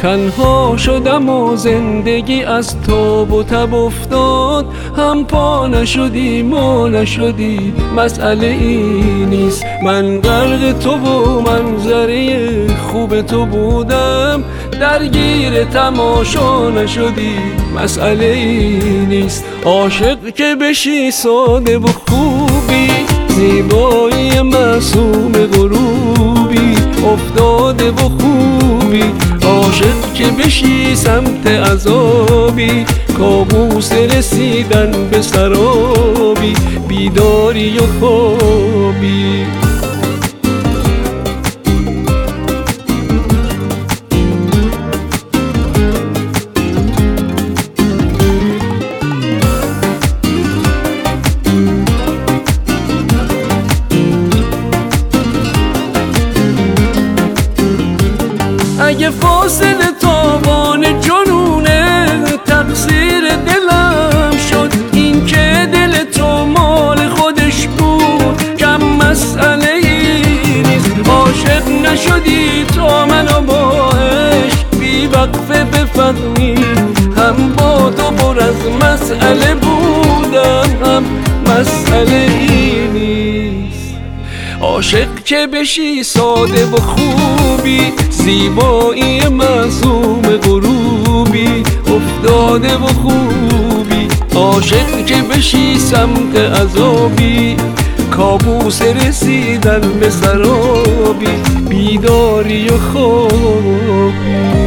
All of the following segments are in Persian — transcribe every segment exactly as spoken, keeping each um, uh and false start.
تنها شدم و زندگی از تاب و تب افتاد، هم پا نشدی ما نشدی، مسئله ای نیست. من غرق تو و منظره خوب تو بودم، درگیر تماشا نشدی، مسئله ای نیست. عاشق که بشی ساده و خوبی، زیبایی معصوم غروبی، افتاده و خوبی. عاشق که بشی سمت عذابی، کابوس رسیدن به سرابی، بیداری و خوابی. اگه فاصله تاوان جنونه، تقصیر دلم شد این که دل تو مال خودش بود، کم مسئله ای نیست. عاشق نشدی تا منو با عشق بی وقفه بفهمی، هم با تو پر از مسئله بودم، هم مسئله ای نیست. عاشق که بشی ساده و خوبی، زیبایی معصوم غروبی، افتاده و خوبی. عاشق که بشی سمت عذابی، کابوس رسیدن به سرابی، بیداری و خوابی.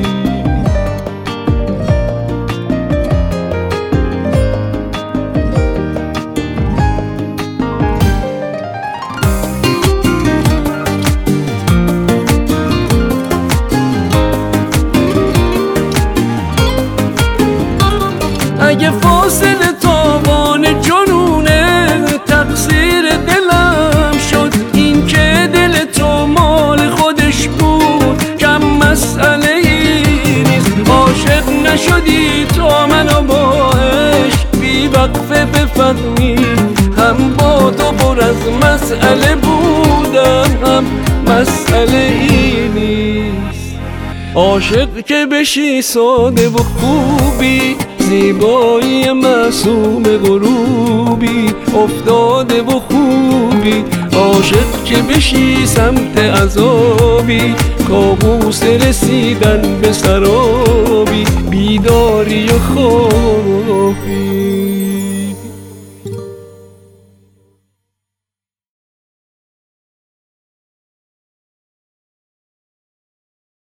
اگه فاصله تاوان جنونه، تقصیر دلم شد این که دل تو مال خودش بود، کم مسئله ای نیست. عاشق نشدی تا منو با عشق بی وقفه بفهمی، هم با تو پر از مسئله بودم، هم مسئله ای نیست. عاشق که بشی ساده و خوبی، زیبایی معصوم غروبی، افتاده و خوبی. عاشق که بشی سمت عذابی، کابوس رسیدن به سرابی، بیداری و خوابی.